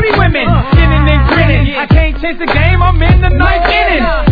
booty women, skinning and grinning. I can't chase the game, I'm in the ninth inning.